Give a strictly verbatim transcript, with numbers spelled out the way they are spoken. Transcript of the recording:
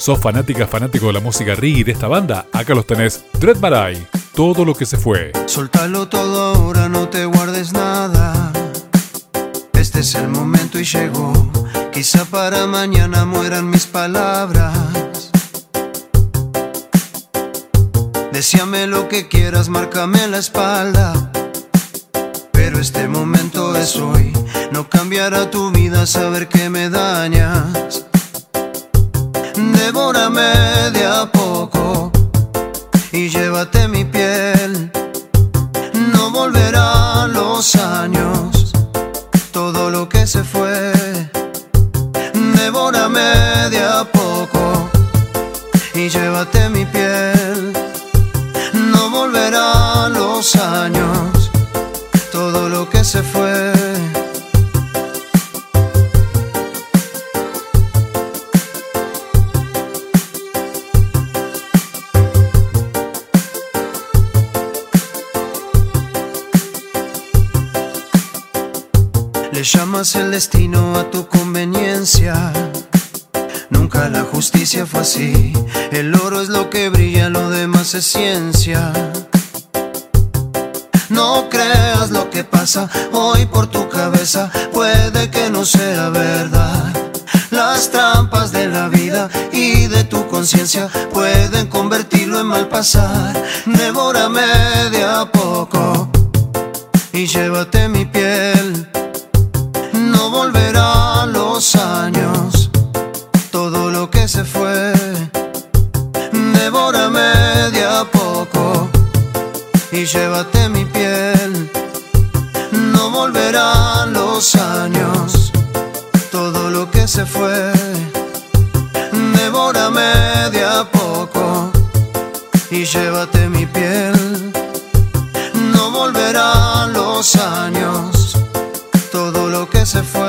¿Sos fanática, fanático de la música reggae de esta banda? Acá los tenés. Dread Marai, Todo lo que se fue. Soltalo todo ahora, no te guardes nada. Este es el momento y llegó. Quizá para mañana mueran mis palabras. Decíame lo que quieras, márcame la espalda. Pero este momento es hoy. No cambiará tu vida saber que me dañas. Devórame de a poco y llévate mi piel. No volverán los años, todo lo que se fue. Devórame de a poco y llévate mi piel. No volverán los años, todo lo que se fue. Le llamas el destino a tu conveniencia. Nunca la justicia fue así. El oro es lo que brilla, lo demás es ciencia. No creas lo que pasa hoy por tu cabeza. Puede que no sea verdad. Las trampas de la vida y de tu conciencia pueden convertirlo en mal pasar. Devórame de a poco y llévate mi piel. No volverán los años, todo lo que se fue. Devórame de a poco y llévate mi piel. No volverán los años, todo lo que se fue. Devórame de a poco y llévate mi piel. No volverán los años, todo lo que se fue.